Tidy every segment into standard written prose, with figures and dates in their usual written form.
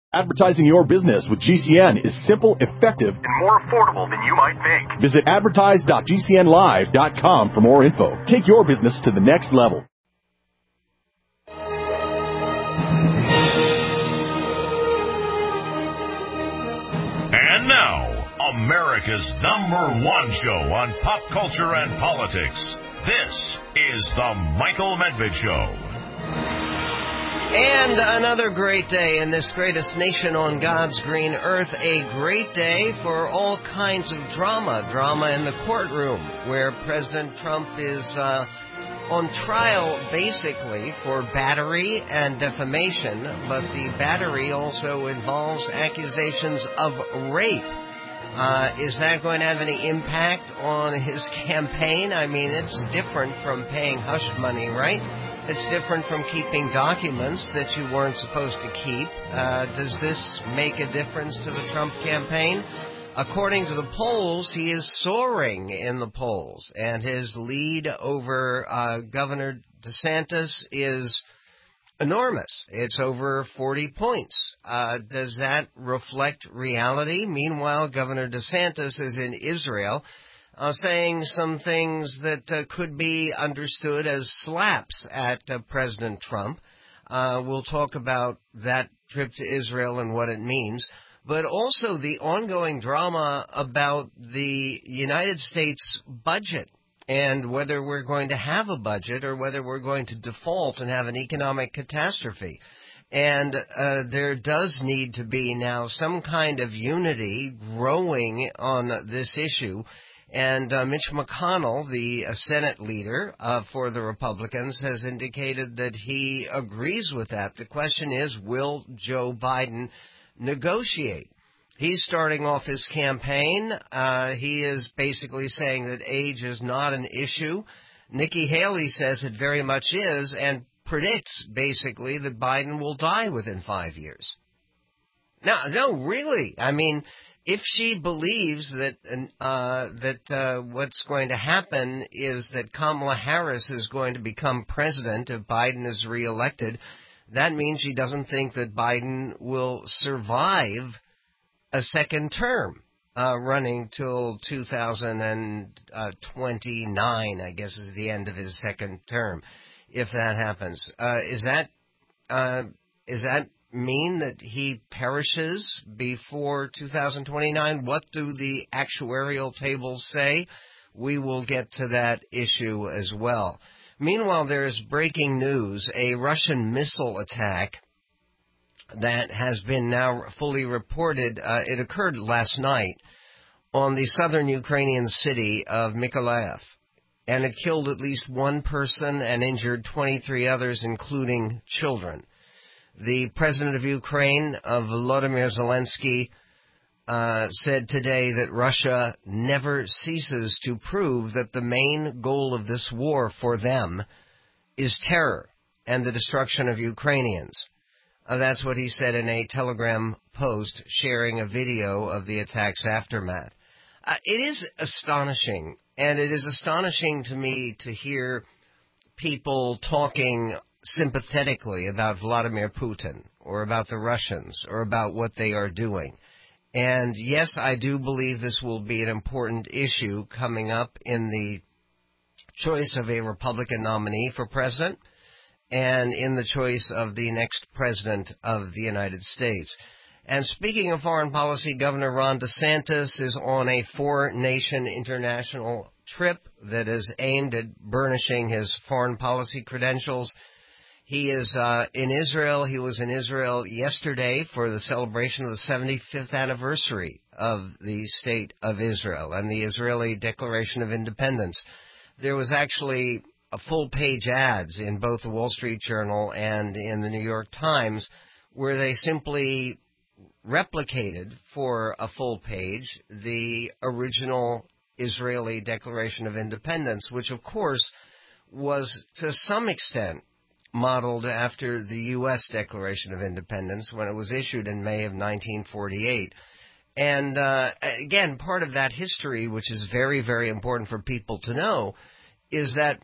Advertising your business with GCN is simple, effective, and more affordable than you might think. Visit advertise.gcnlive.com for more info. Take your business to the next level. And now, America's #1 show on pop culture and politics. This is The Michael Medved Show. And another great day in this greatest nation on God's green earth. A great day for all kinds of drama. Drama in the courtroom, where President Trump is on trial, basically, for battery and defamation. But the battery also involves accusations of rape. Is that going to have any impact on his campaign? I mean, it's different from paying hush money, right? It's different from keeping documents that you weren't supposed to keep. Does this make a difference to the Trump campaign? According to the polls, he is soaring in the polls, and his lead over Governor DeSantis is enormous. It's over 40 points. Does that reflect reality? Meanwhile, Governor DeSantis is in Israel, saying some things that could be understood as slaps at President Trump. We'll talk about that trip to Israel and what it means, but also the ongoing drama about the United States budget and whether we're going to have a budget or whether we're going to default and have an economic catastrophe. And there does need to be now some kind of unity growing on this issue. And Mitch McConnell, the Senate leader for the Republicans, has indicated that he agrees with that. The question is, will Joe Biden negotiate? He's starting off his campaign. He is basically saying that age is not an issue. Nikki Haley says it very much is and predicts, basically, that Biden will die within 5 years. No, really. I mean, if she believes that what's going to happen is that Kamala Harris is going to become president if Biden is reelected, that means she doesn't think that Biden will survive a second term, running till 2029, I guess, is the end of his second term, if that happens. Is that mean that he perishes before 2029? What do the actuarial tables say? We will get to that issue as well. Meanwhile, there is breaking news. A Russian missile attack that has been now fully reported. It occurred last night on the southern Ukrainian city of Mykolaiv, and it killed at least one person and injured 23 others, including children. The president of Ukraine, Volodymyr Zelensky, said today that Russia never ceases to prove that the main goal of this war for them is terror and the destruction of Ukrainians. That's what he said in a Telegram post sharing a video of the attack's aftermath. It is astonishing, and it is astonishing to me to hear people talking sympathetically about Vladimir Putin or about the Russians or about what they are doing. And yes, I do believe this will be an important issue coming up in the choice of a Republican nominee for president and in the choice of the next president of the United States. And speaking of foreign policy, Governor Ron DeSantis is on a 4-nation international trip that is aimed at burnishing his foreign policy credentials. He is in Israel. He was in Israel yesterday for the celebration of the 75th anniversary of the State of Israel and the Israeli Declaration of Independence. There was actually a full-page ads in both the Wall Street Journal and in the New York Times where they simply replicated for a full page the original Israeli Declaration of Independence, which, of course, was to some extent modeled after the U.S. Declaration of Independence when it was issued in May of 1948. And again, part of that history, which is very, very important for people to know, is that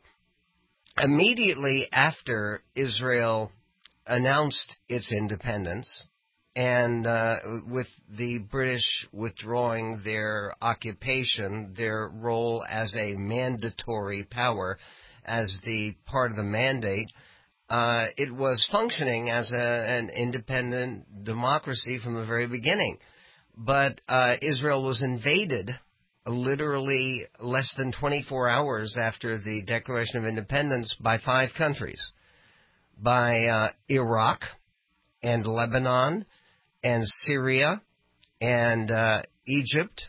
immediately after Israel announced its independence, And with the British withdrawing their occupation, their role as a mandatory power, as the part of the mandate, it was functioning as an independent democracy from the very beginning. But Israel was invaded literally less than 24 hours after the Declaration of Independence by 5 countries, by Iraq and Lebanon and Syria and Egypt,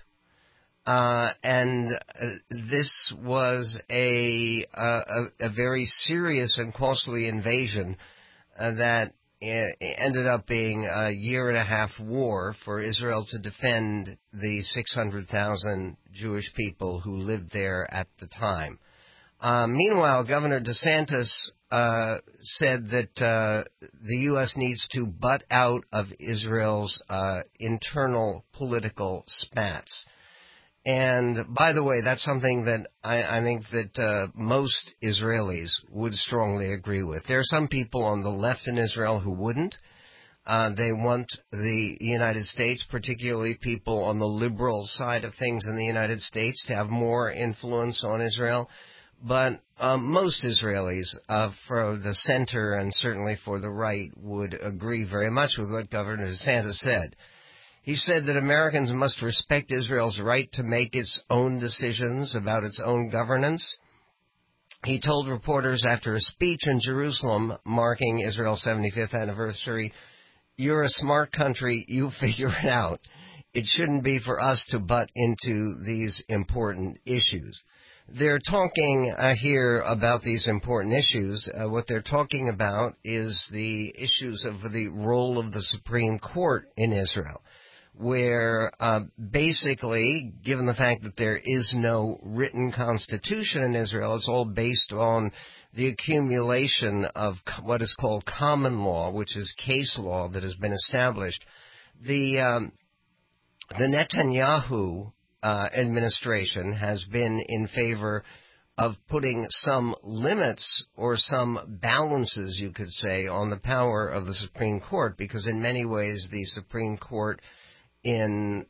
and this was a very serious and costly invasion that ended up being a year-and-a-half war for Israel to defend the 600,000 Jewish people who lived there at the time. Meanwhile, Governor DeSantis said that the U.S. needs to butt out of Israel's internal political spats. And, by the way, that's something that I think that most Israelis would strongly agree with. There are some people on the left in Israel who wouldn't. They want the United States, particularly people on the liberal side of things in the United States, to have more influence on Israel. But most Israelis for the center and certainly for the right would agree very much with what Governor DeSantis said. He said that Americans must respect Israel's right to make its own decisions about its own governance. He told reporters after a speech in Jerusalem marking Israel's 75th anniversary, "You're a smart country, you figure it out. It shouldn't be for us to butt into these important issues." They're talking here about these important issues. What they're talking about is the issues of the role of the Supreme Court in Israel, where basically, given the fact that there is no written constitution in Israel, it's all based on the accumulation of what is called common law, which is case law that has been established. The Netanyahu administration has been in favor of putting some limits or some balances, you could say, on the power of the Supreme Court, because in many ways the Supreme Court in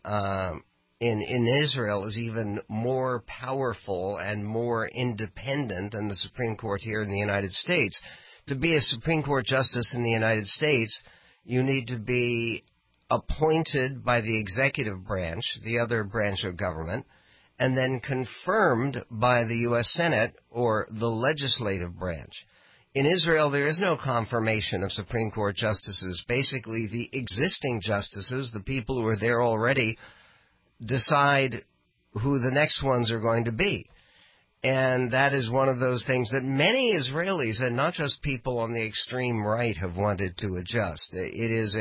Israel is even more powerful and more independent than the Supreme Court here in the United States. To be a Supreme Court justice in the United States, you need to be appointed by the executive branch, the other branch of government, and then confirmed by the U.S. Senate or the legislative branch. In Israel, there is no confirmation of Supreme Court justices. Basically, the existing justices, the people who are there already, decide who the next ones are going to be. And that is one of those things that many Israelis, and not just people on the extreme right, have wanted to adjust. It is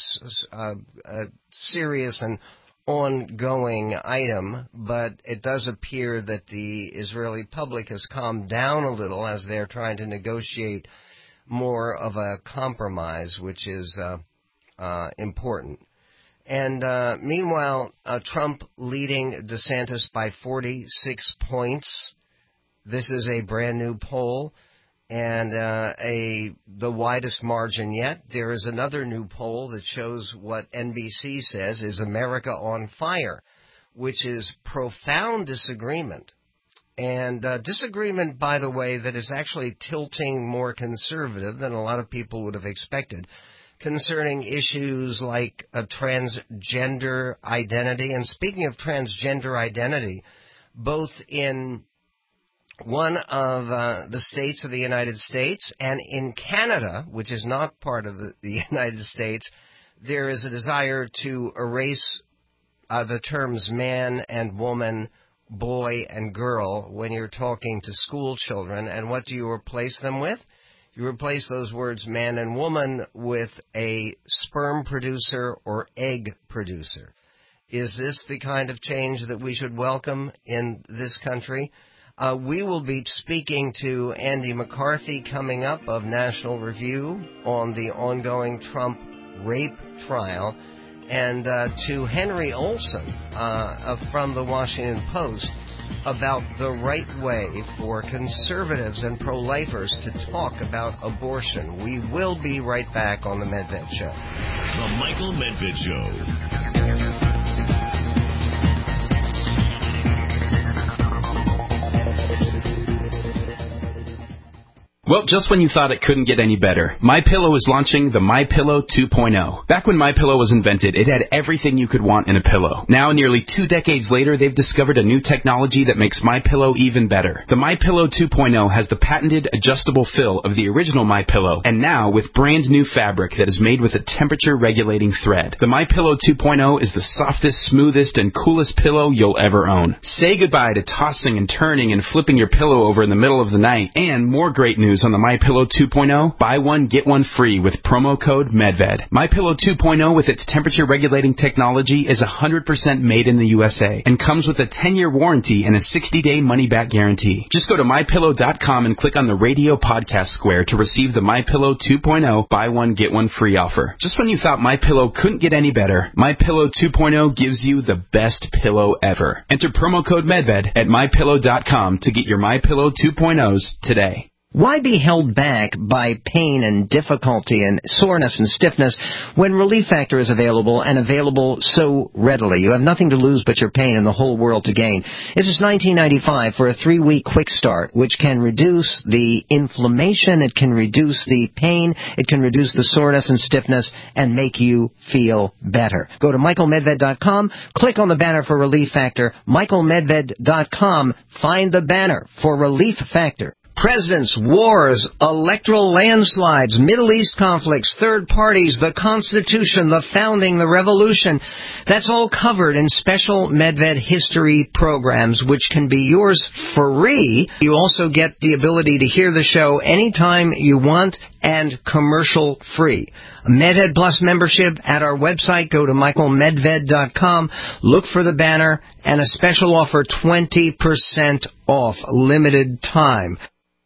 a serious and ongoing item, but it does appear that the Israeli public has calmed down a little as they're trying to negotiate more of a compromise, which is important. And meanwhile, Trump leading DeSantis by 46 points. This is a brand new poll and the widest margin yet. There is another new poll that shows what NBC says is America on fire, which is profound disagreement. And disagreement, by the way, that is actually tilting more conservative than a lot of people would have expected, concerning issues like a transgender identity. And speaking of transgender identity, both in one of the states of the United States and in Canada, which is not part of the United States, there is a desire to erase the terms man and woman, boy and girl when you're talking to school children. And what do you replace them with? You replace those words man and woman with a sperm producer or egg producer. Is this the kind of change that we should welcome in this country? We will be speaking to Andy McCarthy coming up of National Review on the ongoing Trump rape trial, and to Henry Olsen from the Washington Post about the right way for conservatives and pro-lifers to talk about abortion. We will be right back on The Medved Show. The Michael Medved Show. Well, just when you thought it couldn't get any better, MyPillow is launching the MyPillow 2.0. Back when MyPillow was invented, it had everything you could want in a pillow. Now, nearly 2 decades later, they've discovered a new technology that makes MyPillow even better. The MyPillow 2.0 has the patented adjustable fill of the original MyPillow, and now with brand new fabric that is made with a temperature-regulating thread. The MyPillow 2.0 is the softest, smoothest, and coolest pillow you'll ever own. Say goodbye to tossing and turning and flipping your pillow over in the middle of the night. And more great news on the MyPillow 2.0, buy one, get one free with promo code MEDVED. MyPillow 2.0 with its temperature-regulating technology is 100% made in the USA and comes with a 10-year warranty and a 60-day money-back guarantee. Just go to MyPillow.com and click on the radio podcast square to receive the MyPillow 2.0 buy one, get one free offer. Just when you thought MyPillow couldn't get any better, MyPillow 2.0 gives you the best pillow ever. Enter promo code MEDVED at MyPillow.com to get your MyPillow 2.0s today. Why be held back by pain and difficulty and soreness and stiffness when Relief Factor is available and available so readily? You have nothing to lose but your pain and the whole world to gain. This is $19.95 for a 3-week quick start, which can reduce the inflammation, it can reduce the pain, it can reduce the soreness and stiffness, and make you feel better. Go to MichaelMedved.com, click on the banner for Relief Factor, MichaelMedved.com, find the banner for Relief Factor. Presidents, wars, electoral landslides, Middle East conflicts, third parties, the Constitution, the founding, the revolution. That's all covered in special Medved history programs, which can be yours free. You also get the ability to hear the show anytime you want and commercial free. Medved Plus membership at our website. Go to michaelmedved.com. Look for the banner and a special offer, 20% off, limited time.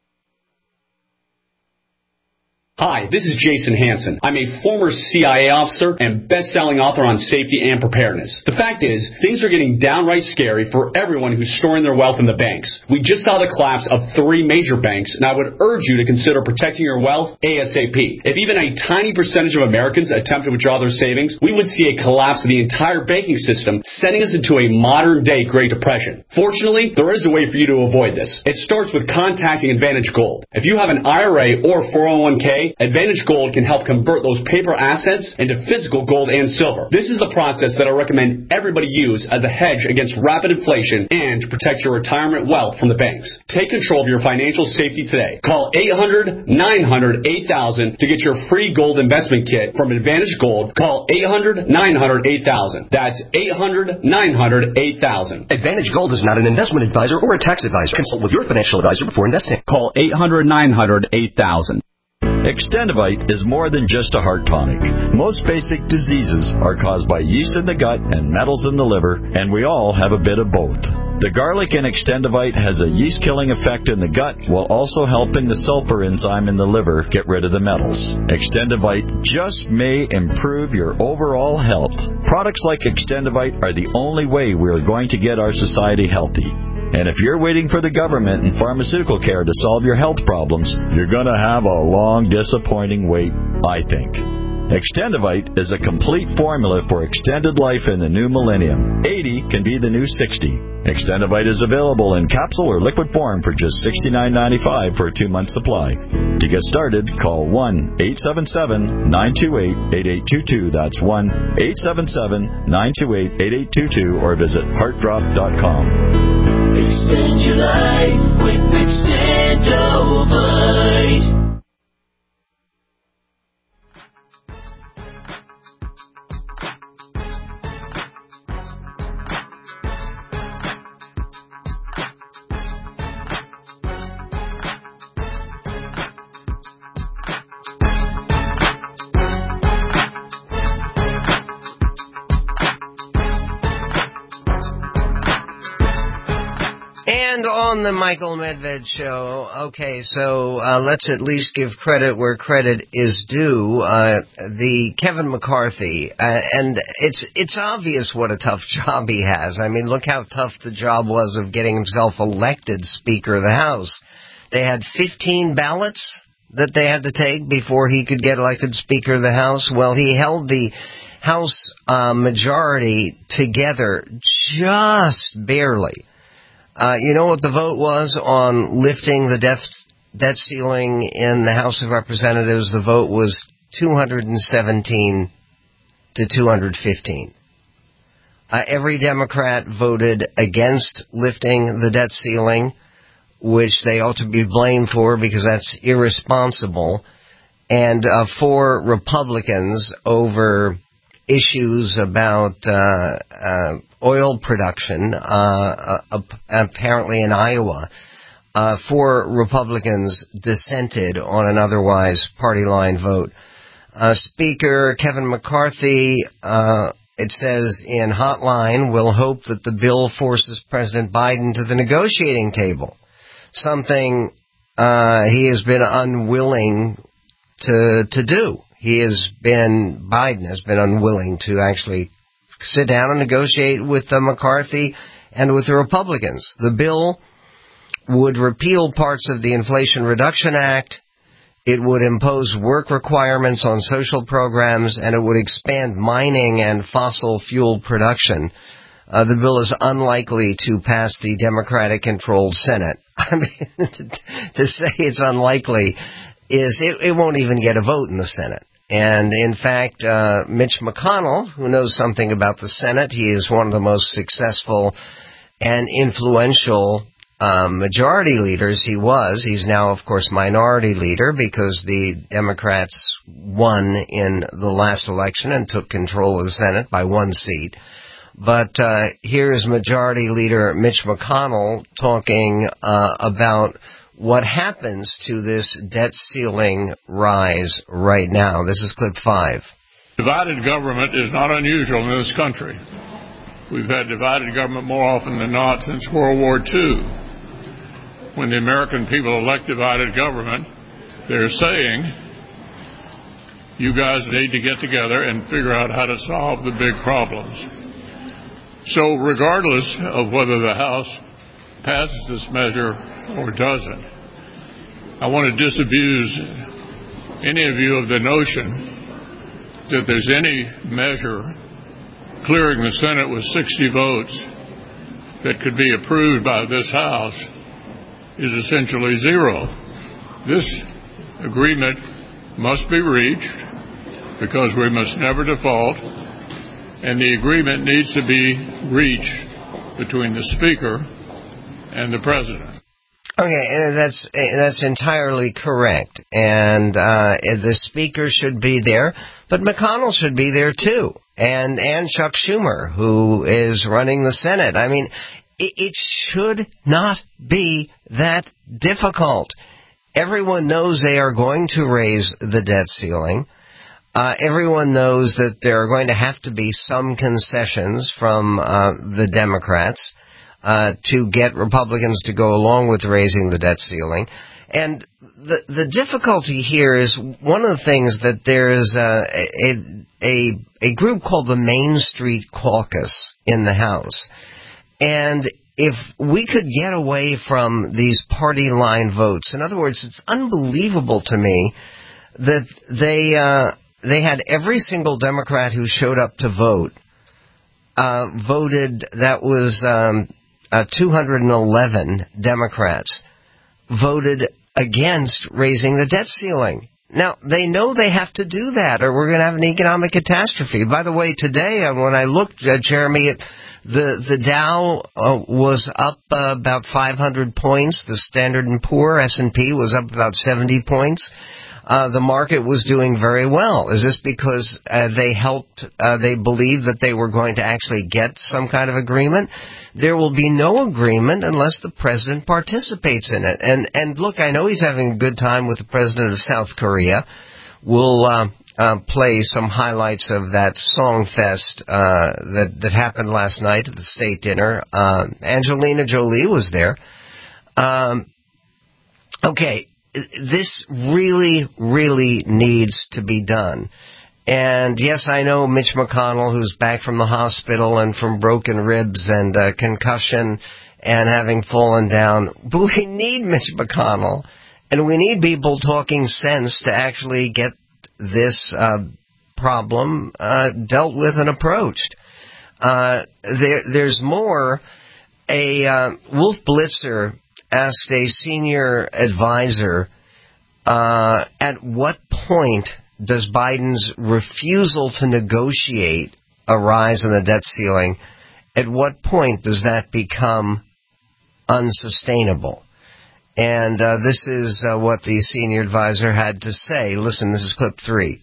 Hi, this is Jason Hansen. I'm a former CIA officer and best-selling author on safety and preparedness. The fact is, things are getting downright scary for everyone who's storing their wealth in the banks. We just saw the collapse of 3 major banks, and I would urge you to consider protecting your wealth ASAP. If even a tiny percentage of Americans attempt to withdraw their savings, we would see a collapse of the entire banking system, sending us into a modern-day Great Depression. Fortunately, there is a way for you to avoid this. It starts with contacting Advantage Gold. If you have an IRA or 401k, Advantage Gold can help convert those paper assets into physical gold and silver. This is the process that I recommend everybody use as a hedge against rapid inflation and to protect your retirement wealth from the banks. Take control of your financial safety today. Call 800-900-8000 to get your free gold investment kit from Advantage Gold. Call 800-900-8000. That's 800-900-8000. Advantage Gold is not an investment advisor or a tax advisor. Consult with your financial advisor before investing. Call 800-900-8000. Extendivite is more than just a heart tonic. Most basic diseases are caused by yeast in the gut and metals in the liver, and we all have a bit of both. The garlic in Extendivite has a yeast-killing effect in the gut while also helping the sulfur enzyme in the liver get rid of the metals. Extendivite just may improve your overall health. Products like Extendivite are the only way we are going to get our society healthy. And if you're waiting for the government and pharmaceutical care to solve your health problems, you're going to have a long, disappointing wait, I think. Extendivite is a complete formula for extended life in the new millennium. 80 can be the new 60. Extendivite is available in capsule or liquid form for just $69.95 for a 2-month supply. To get started, call 1-877-928-8822. That's 1-877-928-8822 or visit heartdrop.com. Extend your life with Extendivite. And on the Michael Medved Show, okay, so let's at least give credit where credit is due. The Kevin McCarthy, and it's obvious what a tough job he has. I mean, look how tough the job was of getting himself elected Speaker of the House. They had 15 ballots that they had to take before he could get elected Speaker of the House. Well, he held the House majority together just barely. You know what the vote was on lifting the debt ceiling in the House of Representatives? The vote was 217 to 215. Every Democrat voted against lifting the debt ceiling, which they ought to be blamed for because that's irresponsible, and 4 Republicans over issues about oil production, apparently in Iowa. 4 Republicans dissented on an otherwise party line vote. Speaker Kevin McCarthy, it says in Hotline, will hope that the bill forces President Biden to the negotiating table, something he has been unwilling to do. Biden has been unwilling to actually sit down and negotiate with McCarthy and with the Republicans. The bill would repeal parts of the Inflation Reduction Act. It would impose work requirements on social programs, and it would expand mining and fossil fuel production. The bill is unlikely to pass the Democratic-controlled Senate. I mean, to say it's unlikely is it won't even get a vote in the Senate. And in fact, Mitch McConnell, who knows something about the Senate, he is one of the most successful and influential majority leaders. He's now, of course, minority leader because the Democrats won in the last election and took control of the Senate by 1 seat. But here is Majority Leader Mitch McConnell talking about what happens to this debt ceiling rise right now. This is clip 5. Divided government is not unusual in this country. We've had divided government more often than not since World War II. When the American people elect divided government, they're saying, you guys need to get together and figure out how to solve the big problems. So regardless of whether the House passes this measure or doesn't, I want to disabuse any of you of the notion that there's any measure clearing the Senate with 60 votes that could be approved by this House is essentially zero. This agreement must be reached because we must never default, and the agreement needs to be reached between the Speaker and the President. Okay, that's entirely correct, and the Speaker should be there, but McConnell should be there too, and Chuck Schumer, who is running the Senate. I mean, it should not be that difficult. Everyone knows they are going to raise the debt ceiling. Everyone knows that there are going to have to be some concessions from the Democrats to get Republicans to go along with raising the debt ceiling. And the difficulty here is one of the things that there is a group called the Main Street Caucus in the House. And if we could get away from these party line votes, in other words, it's unbelievable to me that they had every single Democrat who showed up to vote voted. That was 211 Democrats voted against raising the debt ceiling. Now, they know they have to do that or we're going to have an economic catastrophe. By the way, today, when I looked, Jeremy, the Dow was up about 500 points. The Standard & Poor, S&P, was up about 70 points. The market was doing very well. Is this because they believed that they were going to actually get some kind of agreement? There will be no agreement unless the president participates in it. And look, I know he's having a good time with the president of South Korea. We'll play some highlights of that song fest that happened last night at the state dinner. Angelina Jolie was there. Okay, this really, really needs to be done. And yes, I know Mitch McConnell, who's back from the hospital and from broken ribs and concussion and having fallen down. But we need Mitch McConnell, and we need people talking sense to actually get this problem dealt with and approached. There's more. Wolf Blitzer asked a senior advisor, at what point does Biden's refusal to negotiate a rise in the debt ceiling, at what point does that become unsustainable? And this is what the senior advisor had to say. Listen, this is clip 3.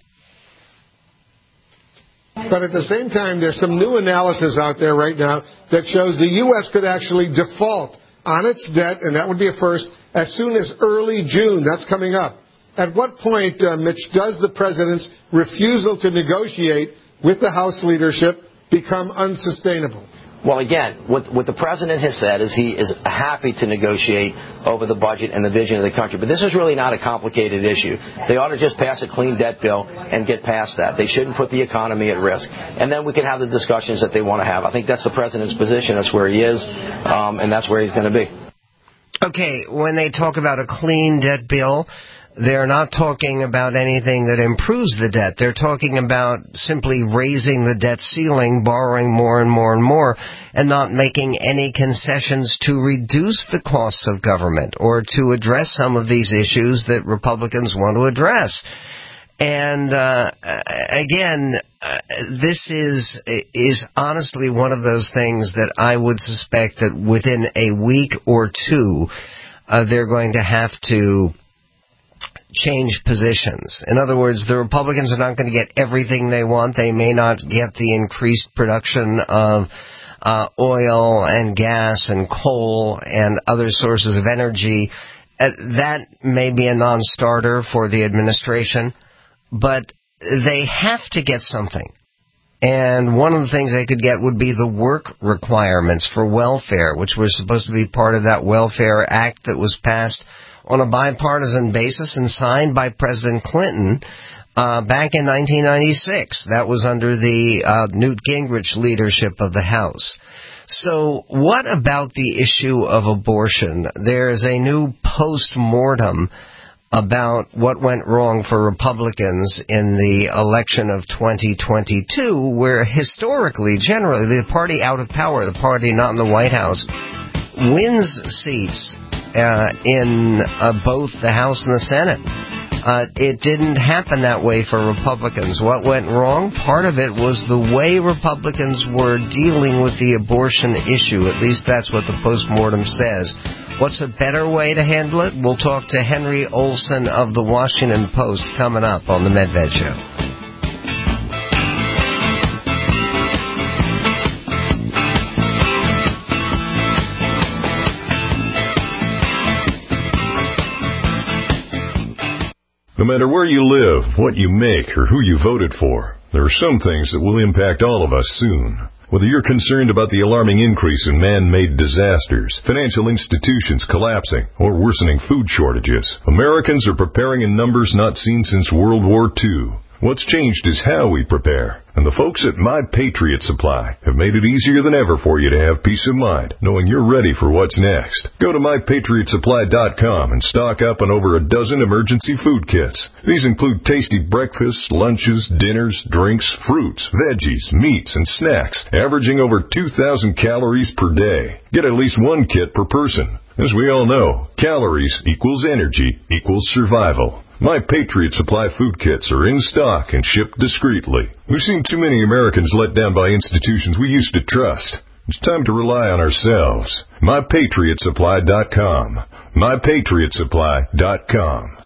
But at the same time, there's some new analysis out there right now that shows the U.S. could actually default on its debt, and that would be a first, as soon as early June. That's coming up. At what point, Mitch, does the president's refusal to negotiate with the House leadership become unsustainable? Well, again, what the president has said is he is happy to negotiate over the budget and the vision of the country. But this is really not a complicated issue. They ought to just pass a clean debt bill and get past that. They shouldn't put the economy at risk. And then we can have the discussions that they want to have. I think that's the president's position. That's where he is, and that's where he's going to be. Okay, when they talk about a clean debt bill, they're not talking about anything that improves the debt. They're talking about simply raising the debt ceiling, borrowing more and more and more, and not making any concessions to reduce the costs of government or to address some of these issues that Republicans want to address. And again, this is honestly one of those things that I would suspect that within a week or two, they're going to have to change positions. In other words, the Republicans are not going to get everything they want. They may not get the increased production of oil and gas and coal and other sources of energy. That may be a non-starter for the administration, but they have to get something. And one of the things they could get would be the work requirements for welfare, which was supposed to be part of that Welfare Act that was passed on a bipartisan basis and signed by President Clinton back in 1996. That was under the Newt Gingrich leadership of the House. So what about the issue of abortion? There's a new post-mortem about what went wrong for Republicans in the election of 2022, where historically, generally, the party out of power, the party not in the White House, wins seats in both the House and the Senate. It didn't happen that way for Republicans. What went wrong? Part of it was the way Republicans were dealing with the abortion issue. At least that's what the postmortem says. What's a better way to handle it? We'll talk to Henry Olsen of the Washington Post coming up on the Medved Show. No matter where you live, what you make, or who you voted for, there are some things that will impact all of us soon. Whether you're concerned about the alarming increase in man-made disasters, financial institutions collapsing, or worsening food shortages, Americans are preparing in numbers not seen since World War II. What's changed is how we prepare. And the folks at My Patriot Supply have made it easier than ever for you to have peace of mind, knowing you're ready for what's next. Go to MyPatriotSupply.com and stock up on over a dozen emergency food kits. These include tasty breakfasts, lunches, dinners, drinks, fruits, veggies, meats, and snacks, averaging over 2,000 calories per day. Get at least one kit per person. As we all know, calories equals energy equals survival. My Patriot Supply food kits are in stock and shipped discreetly. We've seen too many Americans let down by institutions we used to trust. It's time to rely on ourselves. MyPatriotSupply.com. MyPatriotSupply.com.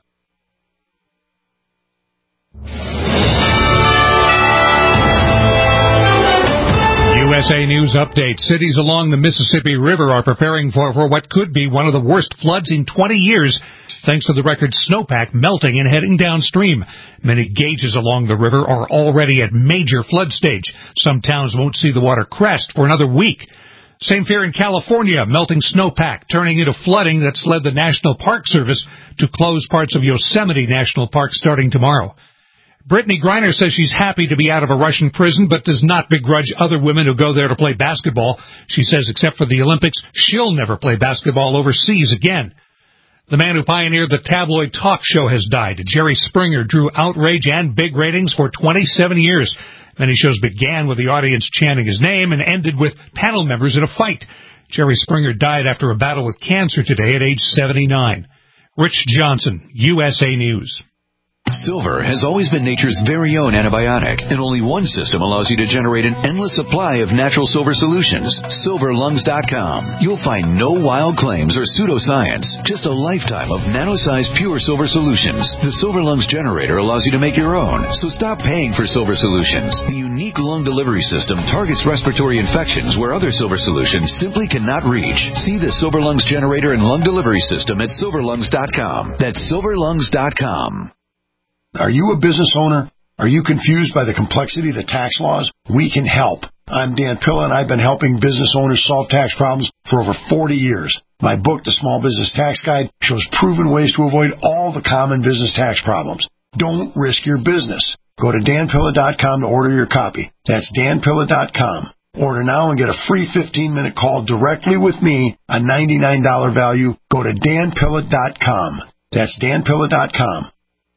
USA News Update. Cities along the Mississippi River are preparing for what could be one of the worst floods in 20 years, thanks to the record snowpack melting and heading downstream. Many gauges along the river are already at major flood stage. Some towns won't see the water crest for another week. Same fear in California, melting snowpack turning into flooding that's led the National Park Service to close parts of Yosemite National Park starting tomorrow. Brittany Griner says she's happy to be out of a Russian prison, but does not begrudge other women who go there to play basketball. She says except for the Olympics, she'll never play basketball overseas again. The man who pioneered the tabloid talk show has died. Jerry Springer drew outrage and big ratings for 27 years. Many shows began with the audience chanting his name and ended with panel members in a fight. Jerry Springer died after a battle with cancer today at age 79. Rich Johnson, USA News. Silver has always been nature's very own antibiotic, and only one system allows you to generate an endless supply of natural silver solutions. SilverLungs.com. You'll find no wild claims or pseudoscience, just a lifetime of nano-sized pure silver solutions. The Silver Lungs generator allows you to make your own, so stop paying for silver solutions. The unique lung delivery system targets respiratory infections where other silver solutions simply cannot reach. See the Silver Lungs generator and lung delivery system at SilverLungs.com. That's SilverLungs.com. Are you a business owner? Are you confused by the complexity of the tax laws? We can help. I'm Dan Pilla, and I've been helping business owners solve tax problems for over 40 years. My book, The Small Business Tax Guide, shows proven ways to avoid all the common business tax problems. Don't risk your business. Go to danpilla.com to order your copy. That's danpilla.com. Order now and get a free 15-minute call directly with me, a $99 value. Go to danpilla.com. That's danpilla.com.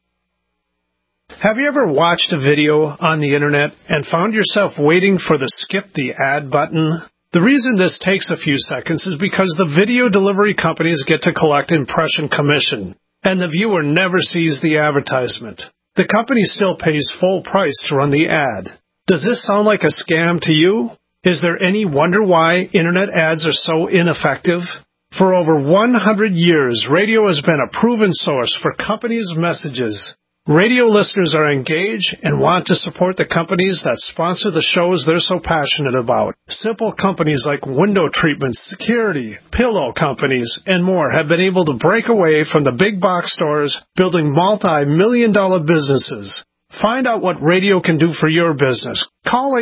Have you ever watched a video on the internet and found yourself waiting for the skip the ad button? The reason this takes a few seconds is because the video delivery companies get to collect impression commission, and the viewer never sees the advertisement. The company still pays full price to run the ad. Does this sound like a scam to you? Is there any wonder why internet ads are so ineffective? For over 100 years, radio has been a proven source for companies' messages. Radio listeners are engaged and want to support the companies that sponsor the shows they're so passionate about. Simple companies like window treatments, security, pillow companies, and more have been able to break away from the big box stores, building multi-million-dollar businesses. Find out what radio can do for your business. Call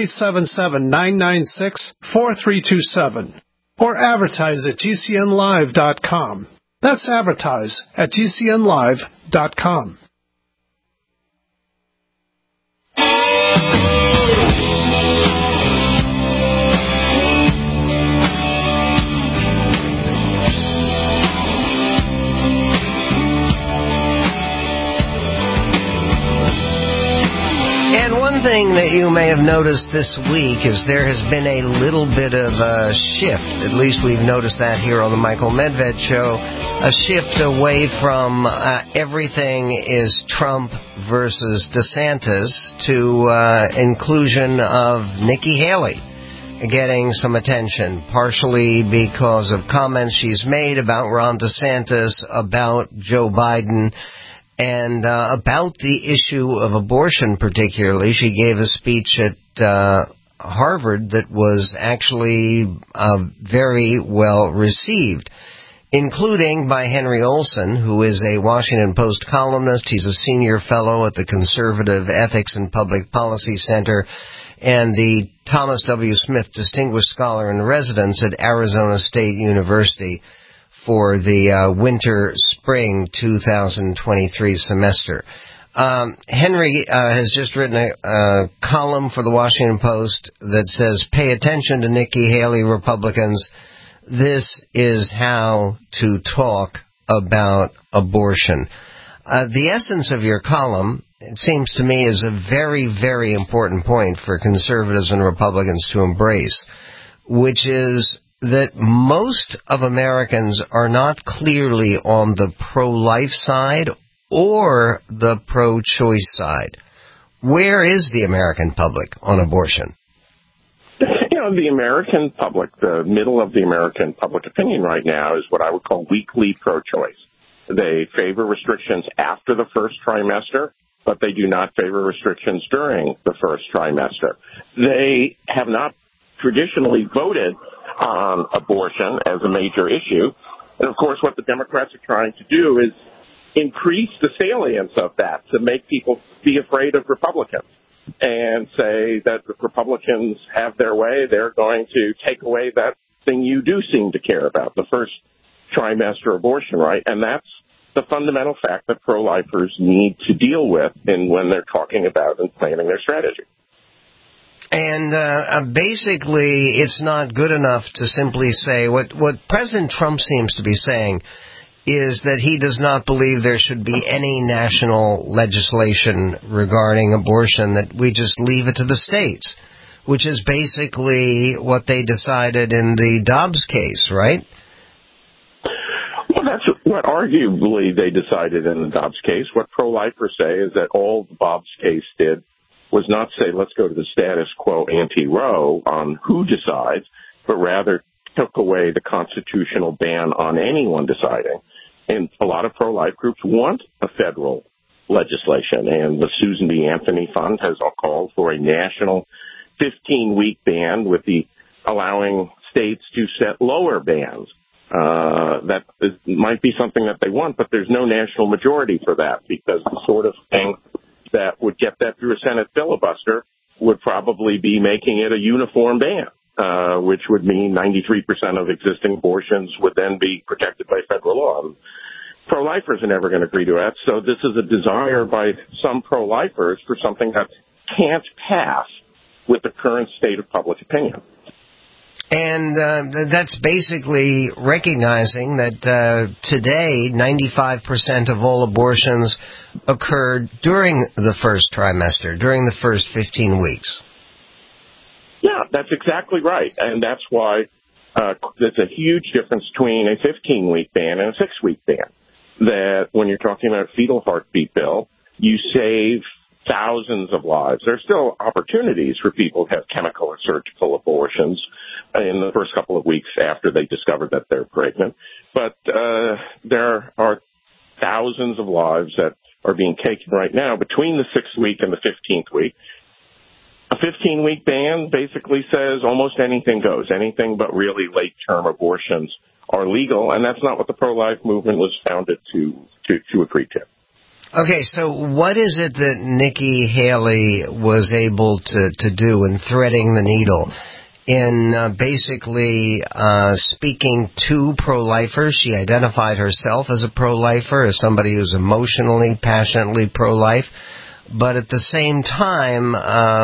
877-996-4327 or advertise at GCNlive.com. That's advertise at GCNlive.com. Thing that you may have noticed this week is there has been a little bit of a shift. At least we've noticed that here on the Michael Medved Show. A shift away from everything is Trump versus DeSantis to inclusion of Nikki Haley getting some attention, partially because of comments she's made about Ron DeSantis, about Joe Biden, and about the issue of abortion particularly. She gave a speech at Harvard that was actually very well received, including by Henry Olson, who is a Washington Post columnist. He's a senior fellow at the Conservative Ethics and Public Policy Center and the Thomas W. Smith Distinguished Scholar in Residence at Arizona State University for the winter-spring 2023 semester. Henry has just written a column for the Washington Post that says, "Pay attention to Nikki Haley, Republicans. This is how to talk about abortion." The essence of your column, it seems to me, is a very, very important point for conservatives and Republicans to embrace, which is that most of Americans are not clearly on the pro-life side or the pro-choice side. Where is the American public on abortion? You know, the American public, the middle of the American public opinion right now is what I would call weakly pro-choice. They favor restrictions after the first trimester, but they do not favor restrictions during the first trimester. They have not traditionally voted on abortion as a major issue. And, of course, what the Democrats are trying to do is increase the salience of that to make people be afraid of Republicans and say that if Republicans have their way, they're going to take away that thing you do seem to care about, the first trimester abortion right. And that's the fundamental fact that pro-lifers need to deal with when they're talking about and planning their strategy. And basically, it's not good enough to simply say what President Trump seems to be saying is that he does not believe there should be any national legislation regarding abortion, that we just leave it to the states, which is basically what they decided in the Dobbs case, right? Well, that's what arguably they decided in the Dobbs case. What pro-lifers say is that all the Dobbs case did was not say, let's go to the status quo ante-Roe on who decides, but rather took away the constitutional ban on anyone deciding. And a lot of pro-life groups want a federal legislation, and the Susan B. Anthony Fund has called for a national 15-week ban with the allowing states to set lower bans. That might be something that they want, but there's no national majority for that, because the sort of thing that would get that through a Senate filibuster would probably be making it a uniform ban, which would mean 93% of existing abortions would then be protected by federal law. Pro-lifers are never going to agree to that, so this is a desire by some pro-lifers for something that can't pass with the current state of public opinion. And that's basically recognizing that today 95% of all abortions occurred during the first trimester, during the first 15 weeks. Yeah, that's exactly right. And that's why there's a huge difference between a 15-week ban and a 6-week ban. That when you're talking about fetal heartbeat bill, you save thousands of lives. There's still opportunities for people to have chemical or surgical abortions in the first couple of weeks after they discover that they're pregnant. But there are thousands of lives that are being taken right now between the 6th week and the 15th week. A 15-week ban basically says almost anything goes. Anything but really late-term abortions are legal, and that's not what the pro-life movement was founded to agree to. Okay, so what is it that Nikki Haley was able to do in threading the needle? In basically speaking to pro-lifers? She identified herself as a pro-lifer, as somebody who's emotionally, passionately pro-life, but at the same time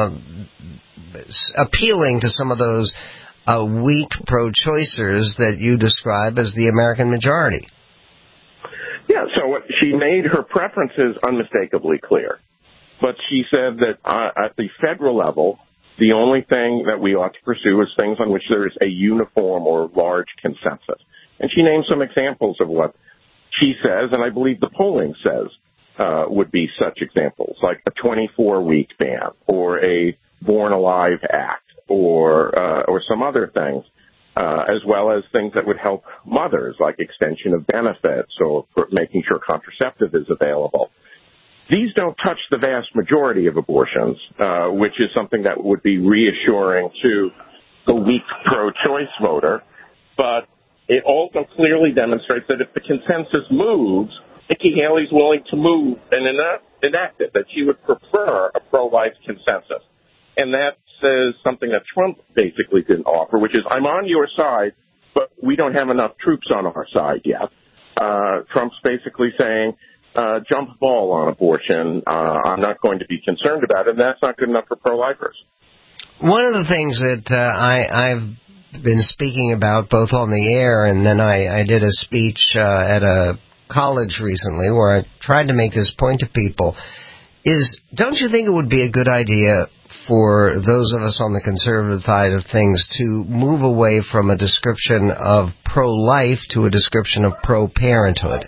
appealing to some of those weak pro-choicers that you describe as the American majority. Yeah, so she made her preferences unmistakably clear. But she said that at the federal level, the only thing that we ought to pursue is things on which there is a uniform or large consensus. And she named some examples of what she says, and I believe the polling says would be such examples, like a 24-week ban or a Born Alive Act or some other things, as well as things that would help mothers, like extension of benefits or making sure contraceptive is available. These don't touch the vast majority of abortions, which is something that would be reassuring to the weak pro-choice voter. But it also clearly demonstrates that if the consensus moves, Nikki Haley's willing to move and enact it, that she would prefer a pro-life consensus. And that says something that Trump basically didn't offer, which is, I'm on your side, but we don't have enough troops on our side yet. Trump's basically saying, jump ball on abortion. I'm not going to be concerned about it, and that's not good enough for pro-lifers. One of the things that I've been speaking about both on the air, and then I did a speech at a college recently where I tried to make this point to people, is don't you think it would be a good idea for those of us on the conservative side of things to move away from a description of pro-life to a description of pro-parenthood?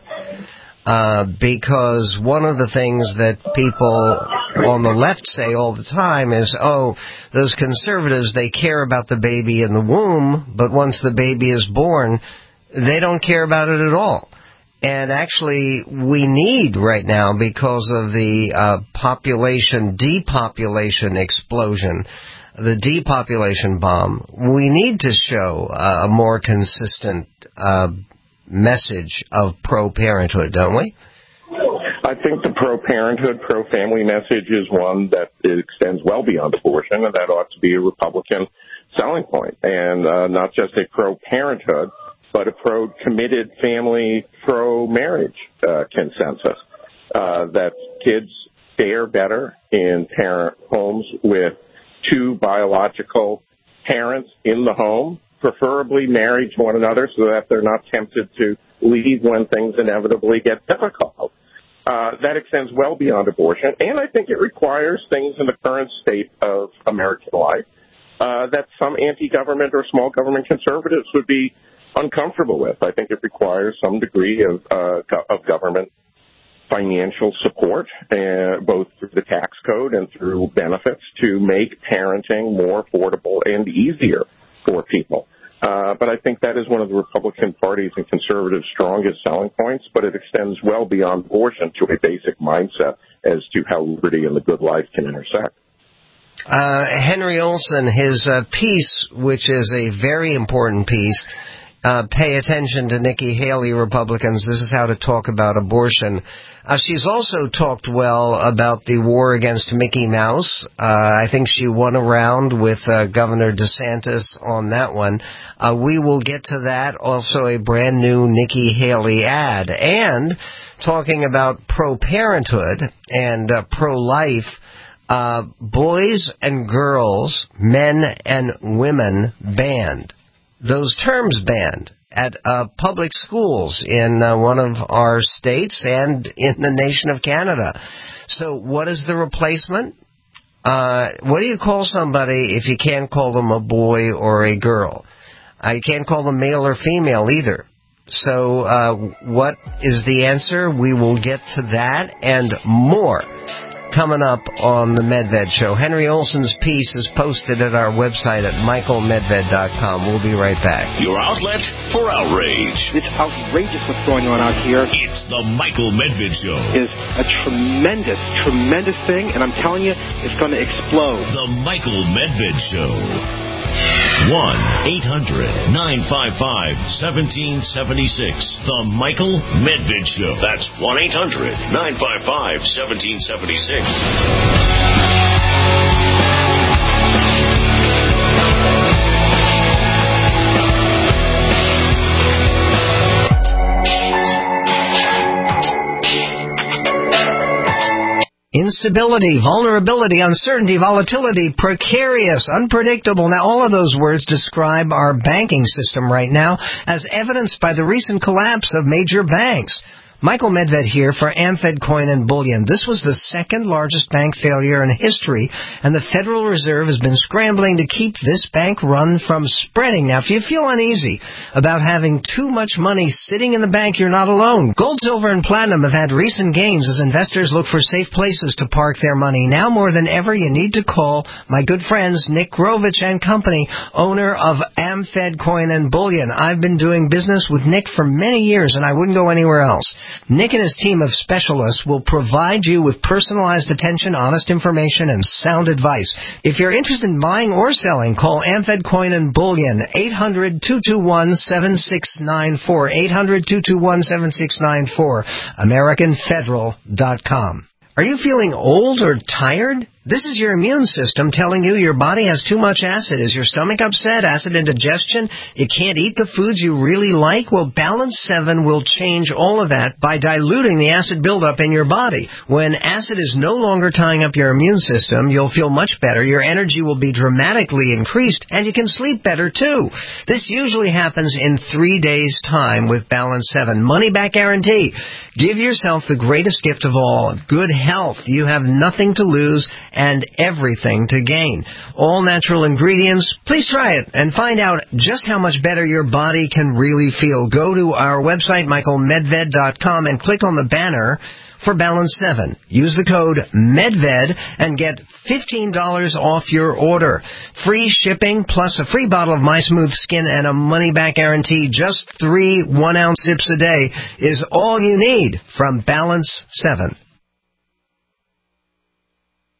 Because one of the things that people on the left say all the time is, oh, those conservatives, they care about the baby in the womb, but once the baby is born, they don't care about it at all. And actually, we need right now, because of the depopulation explosion, the depopulation bomb, we need to show a more consistent message of pro-parenthood, don't we? I think the pro-parenthood, pro-family message is one that it extends well beyond abortion, and that ought to be a Republican selling point. And not just a pro-parenthood, but a pro-committed family, pro-marriage consensus. That kids fare better in parent homes with two biological parents in the home, preferably married to one another so that they're not tempted to leave when things inevitably get difficult. That extends well beyond abortion, and I think it requires things in the current state of American life that some anti-government or small government conservatives would be uncomfortable with. I think it requires some degree of government financial support, both through the tax code and through benefits, to make parenting more affordable and easier for people. But I think that is one of the Republican Party's and conservatives' strongest selling points, but it extends well beyond abortion to a basic mindset as to how liberty and the good life can intersect. Henry Olsen, his piece, which is a very important piece, pay attention to Nikki Haley, Republicans. This is how to talk about abortion. She's also talked well about the war against Mickey Mouse. I think she won a round with Governor DeSantis on that one. We will get to that. Also a brand new Nikki Haley ad. And talking about pro-parenthood and pro-life, boys and girls, men and women banned. Those terms banned at public schools in one of our states and in the nation of Canada. So what is the replacement? What do you call somebody if you can't call them a boy or a girl? You can't call them male or female either. So what is the answer? We will get to that and more coming up on the Medved Show. Henry Olsen's piece is posted at our website at michaelmedved.com. We'll be right back. Your outlet for outrage. It's outrageous what's going on out here. It's the Michael Medved Show. Is a tremendous, tremendous thing, and I'm telling you, it's going to explode. The Michael Medved Show. 1-800-955-1776. The Michael Medved Show. That's 1-800-955-1776. Instability, vulnerability, uncertainty, volatility, precarious, unpredictable. Now, all of those words describe our banking system right now, as evidenced by the recent collapse of major banks. Michael Medved here for AmFed Coin and Bullion. This was the second largest bank failure in history, and the Federal Reserve has been scrambling to keep this bank run from spreading. Now, if you feel uneasy about having too much money sitting in the bank, you're not alone. Gold, silver, and platinum have had recent gains as investors look for safe places to park their money. Now more than ever, you need to call my good friends Nick Grovich and Company, owner of AmFed Coin and Bullion. I've been doing business with Nick for many years, and I wouldn't go anywhere else. Nick and his team of specialists will provide you with personalized attention, honest information, and sound advice. If you're interested in buying or selling, call AmFed Coin and Bullion, 800-221-7694, 800-221-7694, AmericanFederal.com. Are you feeling old or tired? This is your immune system telling you your body has too much acid. Is your stomach upset? Acid indigestion? You can't eat the foods you really like? Well, Balance 7 will change all of that by diluting the acid buildup in your body. When acid is no longer tying up your immune system, you'll feel much better. Your energy will be dramatically increased, and you can sleep better, too. This usually happens in 3 days' time with Balance 7. Money back guarantee. Give yourself the greatest gift of all, good health. You have nothing to lose and everything to gain. All natural ingredients. Please try it and find out just how much better your body can really feel. Go to our website, michaelmedved.com, and click on the banner for Balance 7. Use the code MEDVED and get $15 off your order. Free shipping plus a free bottle of My Smooth Skin and a money-back guarantee. Just 3 1-ounce sips a day is all you need from Balance 7.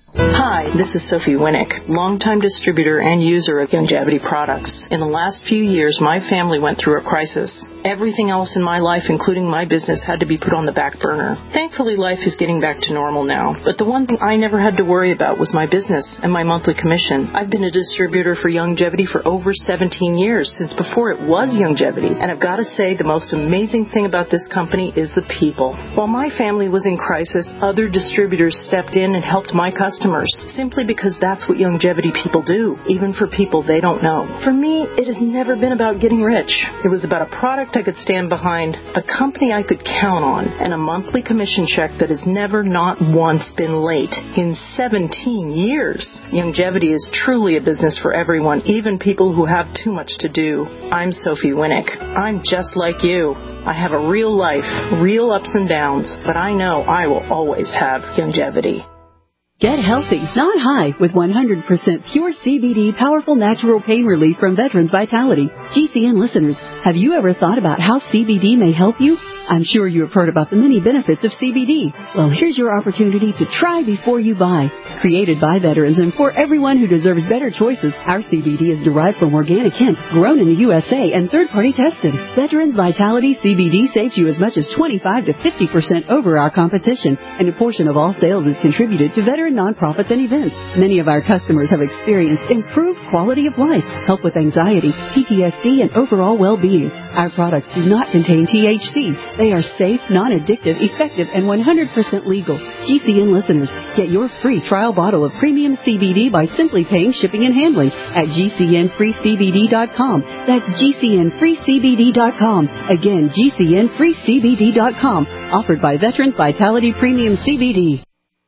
Hi, this is Sophie Winnick, longtime distributor and user of Youngevity products. In the last few years, my family went through a crisis. Everything else in my life, including my business, had to be put on the back burner. Thankfully, life is getting back to normal now. But the one thing I never had to worry about was my business and my monthly commission. I've been a distributor for Youngevity for over 17 years, since before it was Youngevity. And I've got to say, the most amazing thing about this company is the people. While my family was in crisis, other distributors stepped in and helped my customers, simply because that's what Youngevity people do, even for people they don't know. For me, it has never been about getting rich. It was about a product I could stand behind, a company I could count on, and a monthly commission check that has never, not once, been late in 17 years. Youngevity is truly a business for everyone, even people who have too much to do. I'm Sophie Winnick. I'm just like you. I have a real life, real ups and downs, but I know I will always have Youngevity. Get healthy, not high, with 100% pure CBD powerful natural pain relief from Veterans Vitality. GCN listeners, have you ever thought about how CBD may help you? I'm sure you have heard about the many benefits of CBD. Well, here's your opportunity to try before you buy. Created by veterans and for everyone who deserves better choices, our CBD is derived from organic hemp, grown in the USA, and third-party tested. Veterans Vitality CBD saves you as much as 25 to 50% over our competition, and a portion of all sales is contributed to veteran nonprofits and events. Many of our customers have experienced improved quality of life, help with anxiety, PTSD, and overall well-being. Our products do not contain THC. They are safe, non-addictive, effective, and 100% legal. GCN listeners, get your free trial bottle of premium CBD by simply paying shipping and handling at GCNFreeCBD.com. That's GCNFreeCBD.com. Again, GCNFreeCBD.com. Offered by Veterans Vitality Premium CBD.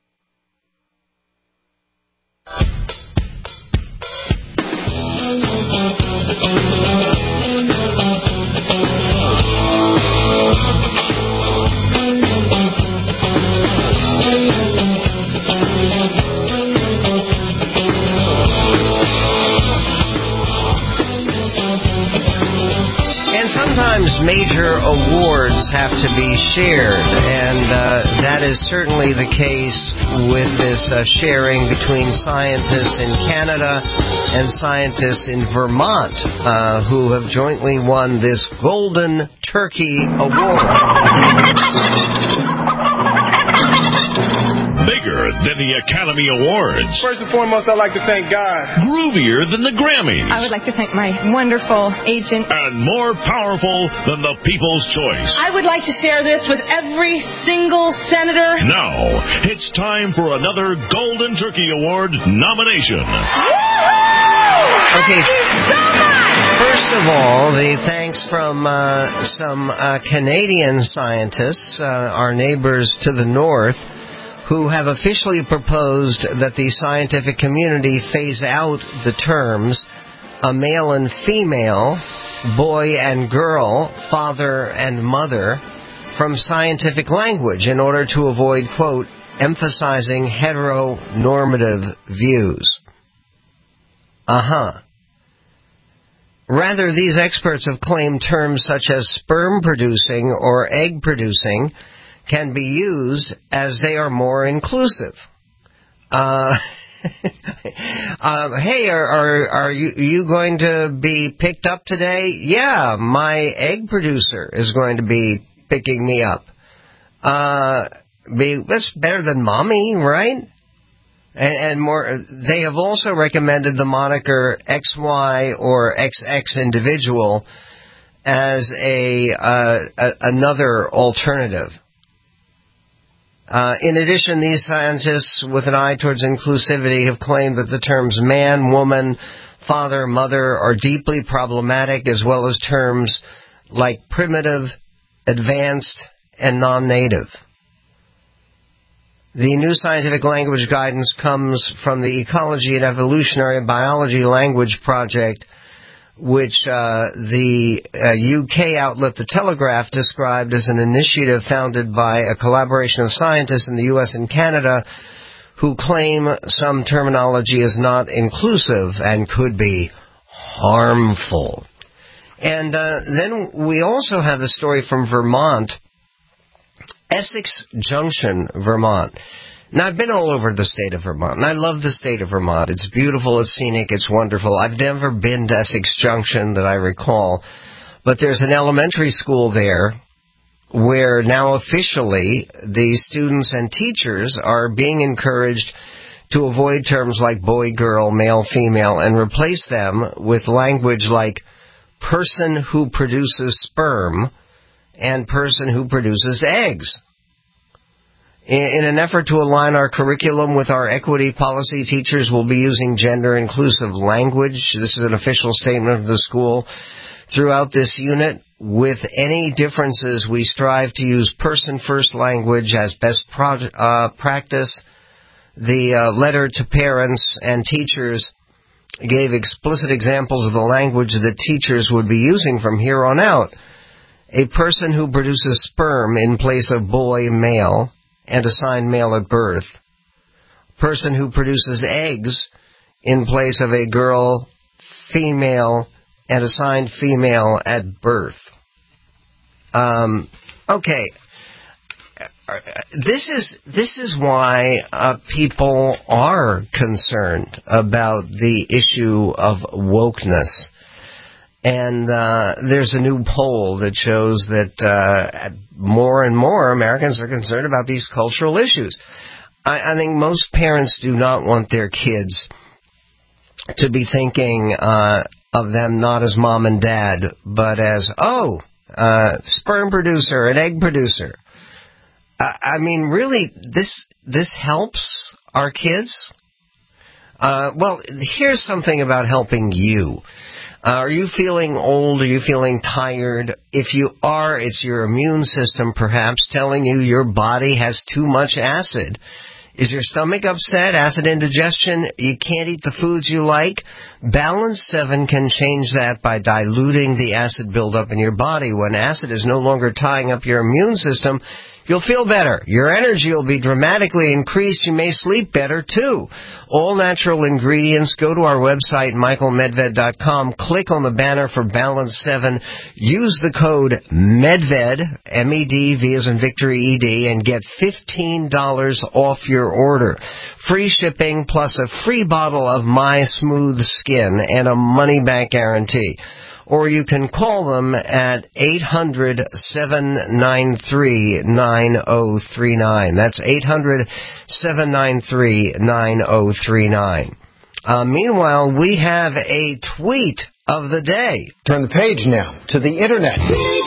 Sometimes major awards have to be shared, and that is certainly the case with this sharing between scientists in Canada and scientists in Vermont who have jointly won this Golden Turkey Award. Bigger than the Academy Awards. First and foremost, I'd like to thank God. Groovier than the Grammys. I would like to thank my wonderful agent. And more powerful than the People's Choice. I would like to share this with every single senator. Now, it's time for another Golden Turkey Award nomination. Okay. Thank you so much. First of all, the thanks from some Canadian scientists, our neighbors to the north, who have officially proposed that the scientific community phase out the terms a male and female, boy and girl, father and mother from scientific language in order to avoid, quote, emphasizing heteronormative views. Rather, these experts have claimed terms such as sperm-producing or egg-producing can be used as they are more inclusive. Hey, are you going to be picked up today? Yeah, my egg producer is going to be picking me up. That's better than mommy, right? And more. They have also recommended the moniker XY or XX individual as another alternative. In addition, these scientists, with an eye towards inclusivity, have claimed that the terms man, woman, father, mother are deeply problematic, as well as terms like primitive, advanced, and non-native. The new scientific language guidance comes from the Ecology and Evolutionary Biology Language Project, which the UK outlet The Telegraph described as an initiative founded by a collaboration of scientists in the US and Canada who claim some terminology is not inclusive and could be harmful. And then we also have the story from Vermont, Essex Junction, Vermont. Now, I've been all over the state of Vermont, and I love the state of Vermont. It's beautiful, it's scenic, it's wonderful. I've never been to Essex Junction that I recall, but there's an elementary school there where now officially the students and teachers are being encouraged to avoid terms like boy, girl, male, female, and replace them with language like person who produces sperm and person who produces eggs. In an effort to align our curriculum with our equity policy, teachers will be using gender-inclusive language. This is an official statement of the school. Throughout this unit, with any differences, we strive to use person-first language as best practice. The letter to parents and teachers gave explicit examples of the language that teachers would be using from here on out. A person who produces sperm in place of boy, male, and assigned male at birth. Person who produces eggs in place of a girl, female, and assigned female at birth. Okay. This is why people are concerned about the issue of wokeness. And there's a new poll that shows that more and more Americans are concerned about these cultural issues. I think most parents do not want their kids to be thinking of them not as mom and dad, but as, sperm producer and egg producer. I mean, really, this helps our kids? Well, here's something about helping you. Are you feeling old? Are you feeling tired? If you are, it's your immune system perhaps telling you your body has too much acid. Is your stomach upset? Acid indigestion? You can't eat the foods you like? Balance 7 can change that by diluting the acid buildup in your body. When acid is no longer tying up your immune system, you'll feel better. Your energy will be dramatically increased. You may sleep better, too. All natural ingredients. Go to our website, michaelmedved.com. Click on the banner for Balance 7. Use the code MEDVED, M-E-D-V as in Victory, E-D, and get $15 off your order. Free shipping plus a free bottle of My Smooth Skin and a money-back guarantee. Or you can call them at 800-793-9039. That's 800-793-9039. Meanwhile, we have a tweet of the day. Turn the page now to the Internet.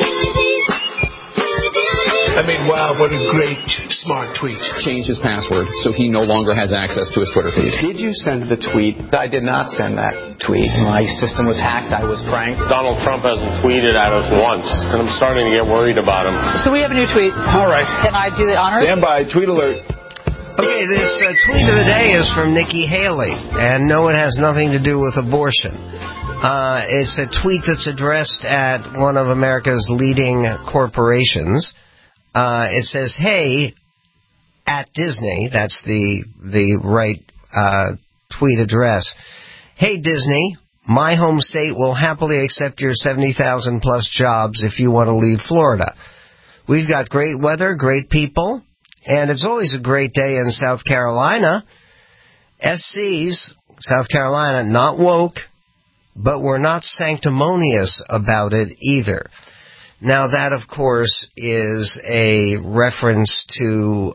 I mean, wow, what a great, smart tweet. Change his password so he no longer has access to his Twitter feed. Did you send the tweet? I did not send that tweet. My system was hacked. I was pranked. Donald Trump hasn't tweeted at us once, and I'm starting to get worried about him. So we have a new tweet. All right. Can I do the honors? Stand by. Tweet alert. Okay, this tweet of the day is from Nikki Haley, and no, it has nothing to do with abortion. It's a tweet that's addressed at one of America's leading corporations. It says, hey, at Disney, that's the right tweet address. Hey, Disney, my home state will happily accept your 70,000 plus jobs if you want to leave Florida. We've got great weather, great people, and it's always a great day in South Carolina. SCs, South Carolina, not woke, but we're not sanctimonious about it either. Now, that, of course, is a reference to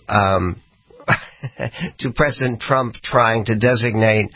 to President Trump trying to designate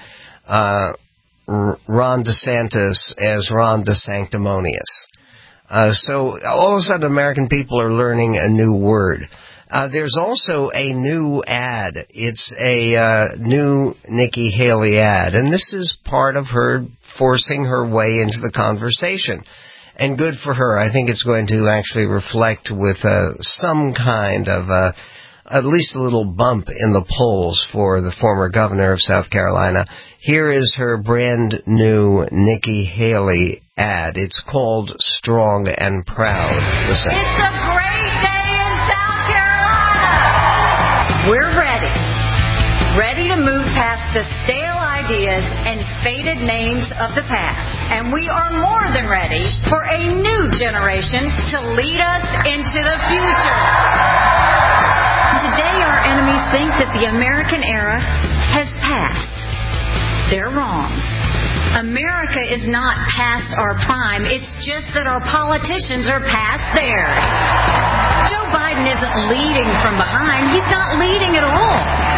Ron DeSantis as Ron DeSanctimonious. So all of a sudden, American people are learning a new word. There's also a new ad. It's a new Nikki Haley ad, and this is part of her forcing her way into the conversation. And good for her. I think it's going to actually reflect with some kind of, at least a little bump in the polls for the former governor of South Carolina. Here is her brand new Nikki Haley ad. It's called Strong and Proud. Listen. It's a great day in South Carolina. We're ready. Ready to move past the stale ideas and faded names of the past. And we are more than ready for a new generation to lead us into the future. Today, our enemies think that the American era has passed. They're wrong. America is not past our prime. It's just that our politicians are past theirs. Joe Biden isn't leading from behind. He's not leading at all.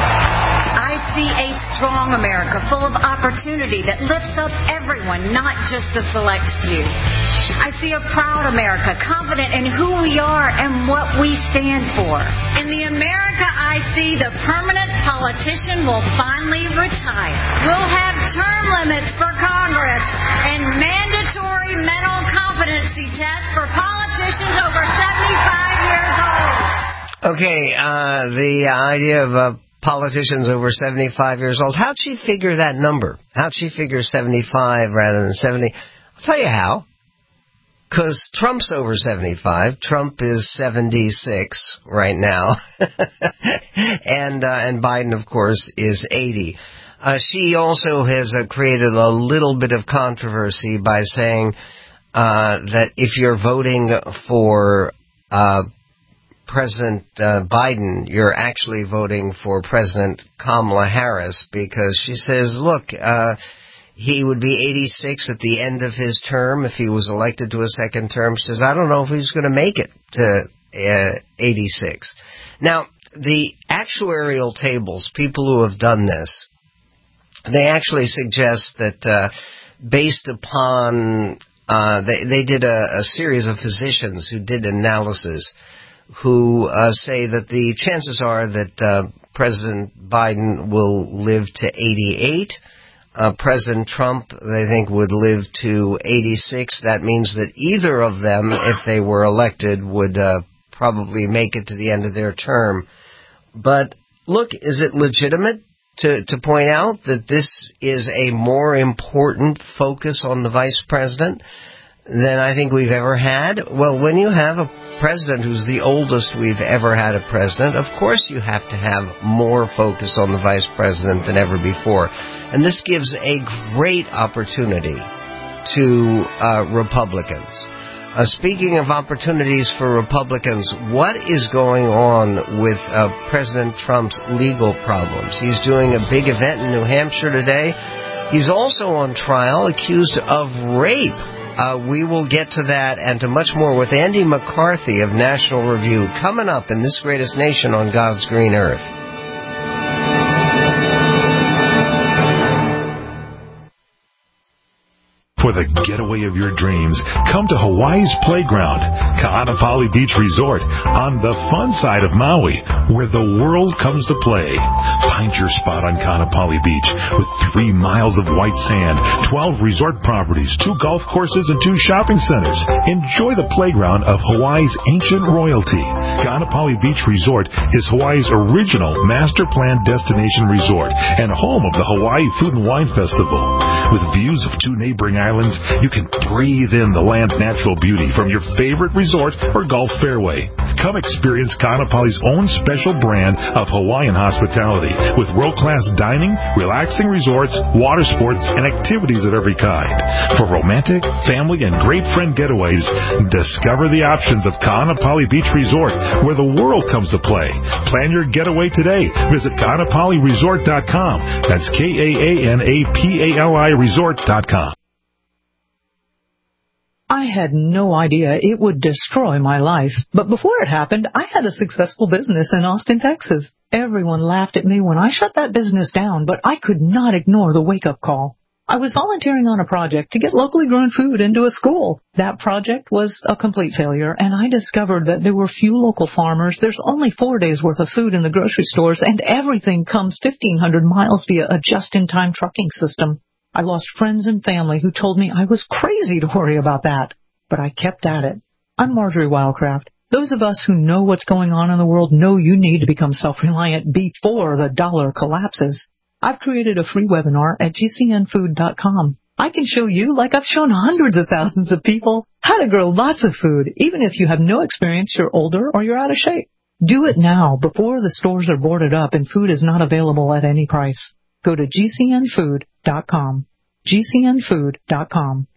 I see a strong America full of opportunity that lifts up everyone, not just a select few. I see a proud America, confident in who we are and what we stand for. In the America I see, the permanent politician will finally retire. We'll have term limits for Congress and mandatory mental competency tests for politicians over 75 years old. Okay, the idea of politicians over 75 years old. How'd she figure that number? How'd she figure 75 rather than 70? I'll tell you how. Because Trump's over 75. Trump is 76 right now. and Biden, of course, is 80. She also has created a little bit of controversy by saying that if you're voting for President Biden, you're actually voting for President Kamala Harris, because she says, look, he would be 86 at the end of his term if he was elected to a second term. She says, I don't know if he's going to make it to 86. Now, the actuarial tables, people who have done this, they actually suggest that based upon, they did a series of physicians who did analysis who say that the chances are that President Biden will live to 88. President Trump, they think, would live to 86. That means that either of them, if they were elected, would probably make it to the end of their term. But look, is it legitimate to point out that this is a more important focus on the vice president than I think we've ever had? Well, when you have a president who's the oldest we've ever had a president, of course you have to have more focus on the vice president than ever before. And this gives a great opportunity to Republicans. Speaking of opportunities for Republicans, what is going on with President Trump's legal problems? He's doing a big event in New Hampshire today. He's also on trial, accused of rape. We will get to that and to much more with Andy McCarthy of National Review coming up in This Greatest Nation on God's Green Earth. For the getaway of your dreams, come to Hawaii's Playground, Ka'anapali Beach Resort, on the fun side of Maui, where the world comes to play. Find your spot on Ka'anapali Beach with 3 miles of white sand, 12 resort properties, 2 golf courses, and 2 shopping centers. Enjoy the playground of Hawaii's ancient royalty. Ka'anapali Beach Resort is Hawaii's original master plan destination resort and home of the Hawaii Food and Wine Festival. With views of 2 neighboring islands, you can breathe in the land's natural beauty from your favorite resort or golf fairway. Come experience Ka'anapali's own special brand of Hawaiian hospitality with world-class dining, relaxing resorts, water sports, and activities of every kind. For romantic, family, and great friend getaways, discover the options of Ka'anapali Beach Resort, where the world comes to play. Plan your getaway today. Visit Ka'anapaliResort.com. That's KAANAPALI Resort.com. I had no idea it would destroy my life. But before it happened, I had a successful business in Austin, Texas. Everyone laughed at me when I shut that business down, but I could not ignore the wake-up call. I was volunteering on a project to get locally grown food into a school. That project was a complete failure, and I discovered that there were few local farmers. There's only 4 days' worth of food in the grocery stores, and everything comes 1,500 miles via a just-in-time trucking system. I lost friends and family who told me I was crazy to worry about that. But I kept at it. I'm Marjorie Wildcraft. Those of us who know what's going on in the world know you need to become self-reliant before the dollar collapses. I've created a free webinar at GCNfood.com. I can show you, like I've shown hundreds of thousands of people, how to grow lots of food, even if you have no experience, you're older, or you're out of shape. Do it now, before the stores are boarded up and food is not available at any price. Go to GCNfood.com. GCNfood.com.